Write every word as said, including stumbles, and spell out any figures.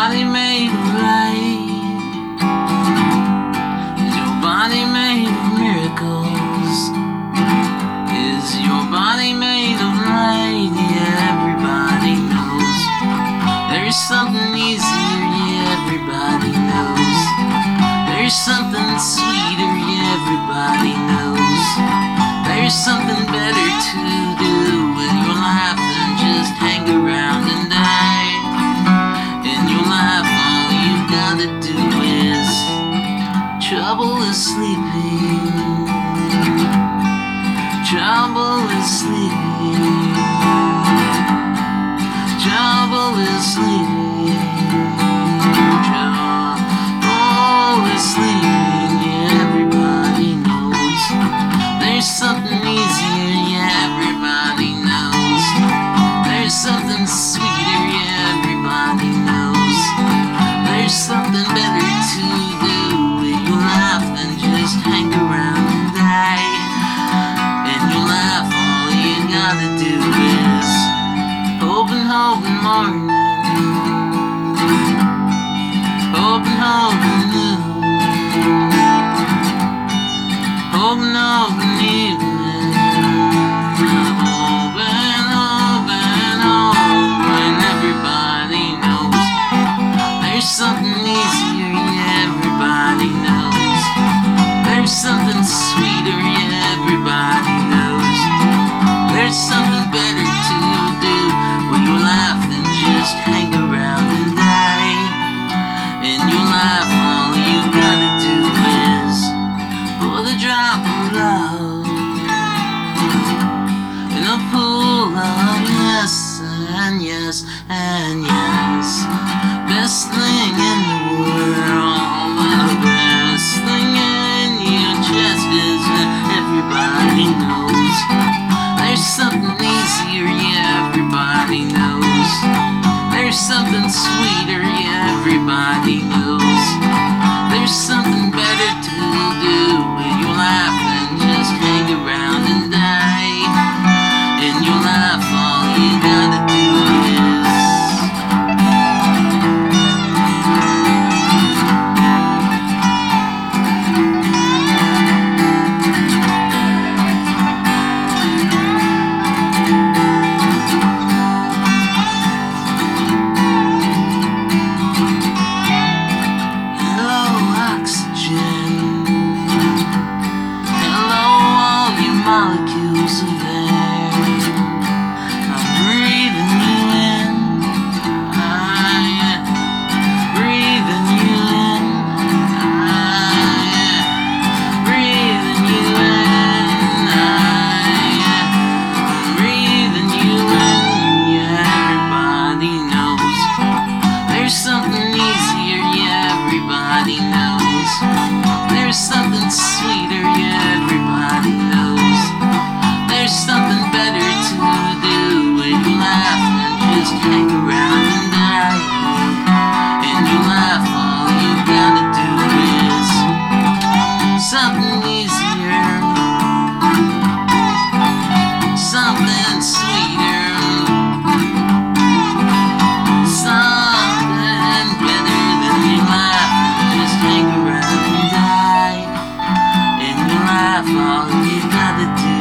body made of light? Is your body made of miracles? Is your body made of light? Yeah, everybody knows there's something easier. Yeah, everybody knows there's something sweeter. Yeah, everybody knows there's something better to do with your life than just hang around and die. In your life, all you gotta do is trouble is sleeping. Trouble is sleeping. Trouble is sleeping. Trouble is sleeping. Yeah, everybody knows there's something easier. Yeah, everybody knows there's something sweeter. Yeah, everybody knows there's something better to do with your life than just hang around and die. In your life, all you gotta do is hope and hope and morning, hope and hope and noon, hope and hope and evening, hope and hope and hope. And everybody knows there's something easier. Yeah, everybody knows there's something sweeter. Yeah, everybody knows there's something better to do with your life than just hang around and die. In your life, all you gotta do is pour the drop of love in a pool of yes and yes and yes. Best thing in the world, the best thing in your chest is that everybody knows there's something easier. Yeah, everybody knows there's something sweeter. Yeah, everybody knows there's something better to do with your life than just hang around and die. In your life, all you gotta do is molecules of air. I'm breathing you in. Ah, yeah. Breathing you in. Ah, yeah. Breathing you in. Ah, yeah. Breathing you in. Yeah, everybody knows there's something easier. Yeah, everybody knows there's something sweeter. Yeah, everybody knows there's something better to do with your life than just hang around and die. In your life, all you gotta do is something easier, something sweeter, something better than your life than just hang around and die. In your life, all you gotta do